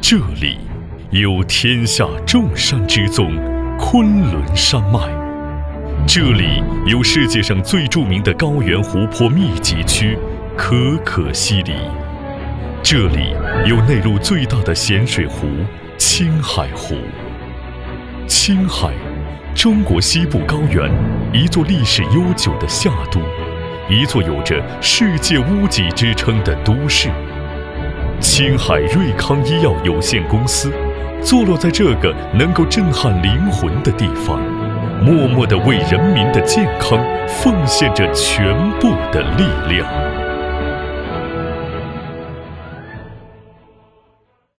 这里有天下众山之宗昆仑山脉，这里有世界上最著名的高原湖泊密集区可可西里，这里有内陆最大的咸水湖青海湖。青海，中国西部高原一座历史悠久的夏都，一座有着世界屋脊之称的都市。青海瑞康医药有限公司坐落在这个能够震撼灵魂的地方，默默地为人民的健康奉献着全部的力量。